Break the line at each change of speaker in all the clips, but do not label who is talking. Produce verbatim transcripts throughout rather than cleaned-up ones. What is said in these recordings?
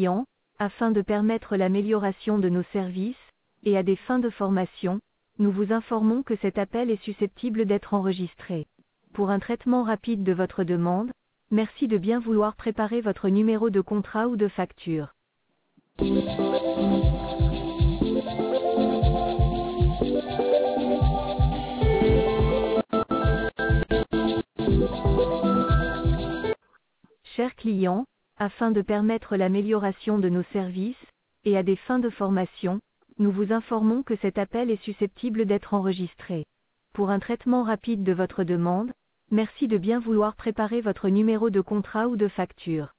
client, afin de permettre l'amélioration de nos services, et à des fins de formation, nous vous informons que cet appel est susceptible d'être enregistré. Pour un traitement rapide de votre demande, merci de bien vouloir préparer votre numéro de contrat ou de facture. Chers clients, afin de permettre l'amélioration de nos services, et à des fins de formation, nous vous informons que cet appel est susceptible d'être enregistré. Pour un traitement rapide de votre demande, merci de bien vouloir préparer votre numéro de contrat ou de facture.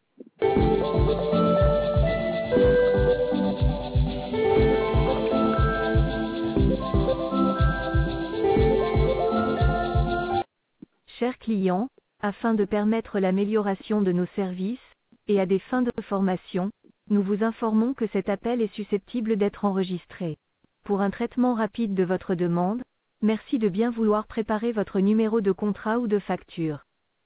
Chers clients, afin de permettre l'amélioration de nos services, et à des fins de formation, nous vous informons que cet appel est susceptible d'être enregistré. Pour un traitement rapide de votre demande, merci de bien vouloir préparer votre numéro de contrat ou de facture.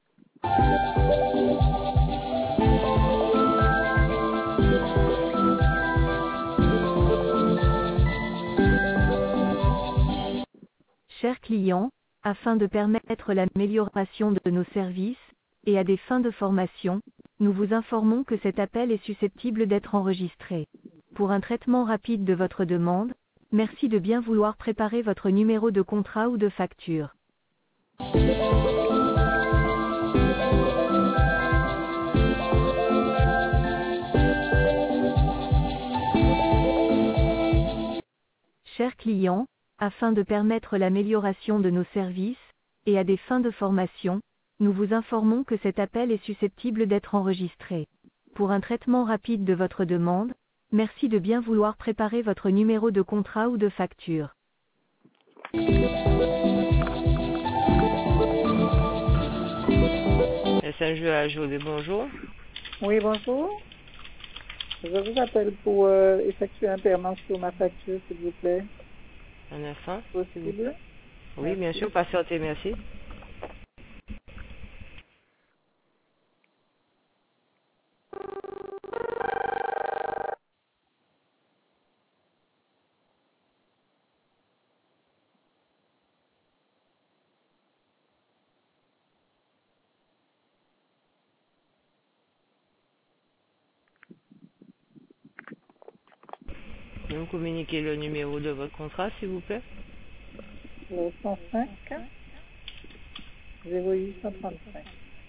Chers clients, afin de permettre l'amélioration de nos services, et à des fins de formation, nous vous informons que cet appel est susceptible d'être enregistré. Pour un traitement rapide de votre demande, merci de bien vouloir préparer votre numéro de contrat ou de facture. Chers clients, afin de permettre l'amélioration de nos services, et à des fins de formation, nous vous informons que cet appel est susceptible d'être enregistré. Pour un traitement rapide de votre demande, merci de bien vouloir préparer votre numéro de contrat ou de facture.
S N G à Jaudet, bonjour.
Oui, bonjour. Je vous appelle pour euh, effectuer un paiement sur ma facture, s'il vous plaît.
Un instant.
Possible?
Oui,
Merci.
bien sûr, patientez, merci. Vous me communiquer le numéro de votre contrat, s'il vous plaît.
Le cent cinq zéro huit cent trente-cinq.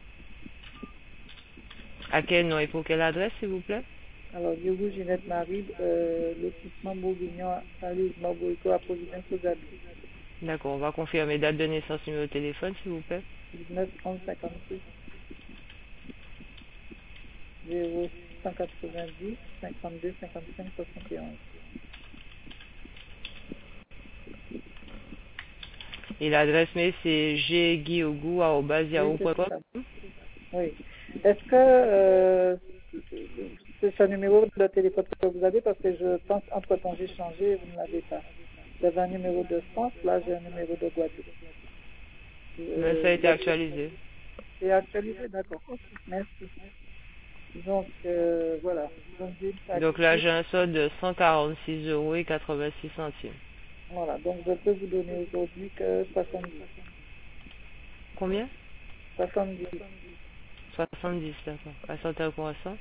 À quel nom et pour quelle adresse, s'il vous plaît?
Alors, Diogo Ginette Marie, euh, lotissement Bourguignon, à Lisbonne, Bourguignon, à Providence, aux Amis.
D'accord, on va confirmer date de naissance, numéro de téléphone, s'il vous plaît.
dix-neuf onze cinquante-six zéro cent quatre-vingt-dix cinquante-deux cinquante-cinq soixante et onze.
Et l'adresse mail, c'est gguiogou arobase yahoo point com.
Oui. Est-ce que euh, c'est ce numéro de téléphone que vous avez? Parce que je pense, entre-temps, j'ai changé et vous ne l'avez pas. J'avais un numéro de France, là j'ai un numéro de Guadeloupe.
Mais ça a été actualisé.
C'est actualisé, d'accord. Merci. Donc, euh, voilà. Donc, j'ai une
Donc là,
facture.
j'ai un solde de cent quarante-six euros et quatre-vingt-six centimes.
Voilà, donc je peux vous donner aujourd'hui que soixante-dix.
Combien?
soixante-dix.
soixante-dix, d'accord. Patientez un croissant.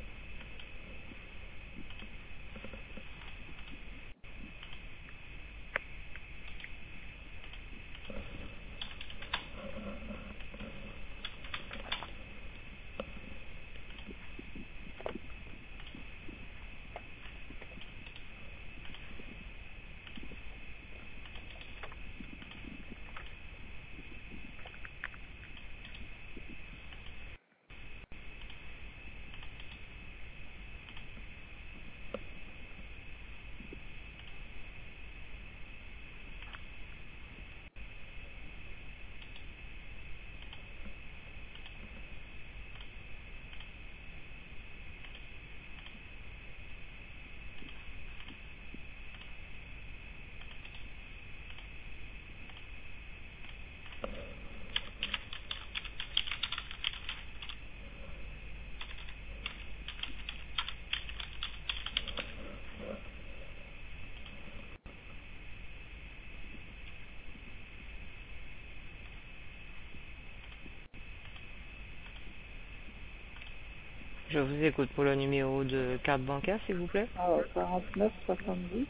Je vous écoute pour le numéro de carte bancaire, s'il vous plaît.
Alors, quarante-neuf soixante-dix,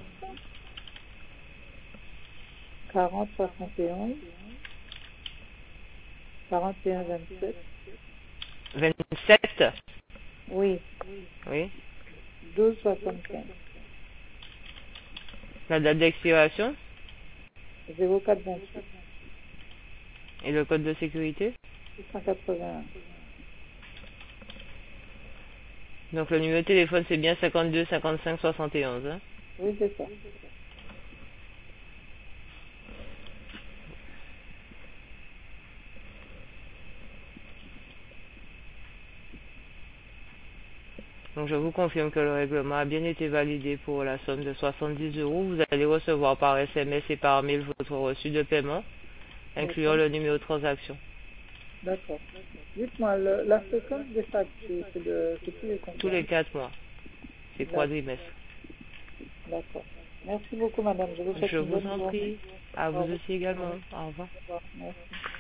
quarante soixante et onze, quarante et un vingt-sept.
vingt-sept.
Oui,
Oui.
douze soixante-quinze.
La date d'expiration
zéro quatre vingt-huit.
et le code de sécurité.
six cent quatre-vingt-un.
Donc le numéro de téléphone, c'est bien cinquante-deux cinquante-cinq soixante et onze. Hein.
Oui, c'est ça.
Donc je vous confirme que le règlement a bien été validé pour la somme de soixante-dix euros. Vous allez recevoir par S M S et par mail votre reçu de paiement, incluant
D'accord.
le numéro de transaction.
D'accord. Dites-moi, le- la fréquence des factures, c'est de, c'est tous les
Tous
combien?
les quatre mois. C'est
D'accord.
quadrimestre.
D'accord. Merci beaucoup, madame. Je vous souhaite
Je
une
vous
bonne
en
journée.
prie. À
Au
vous
revoir.
aussi également. Au revoir.
Au revoir. Merci.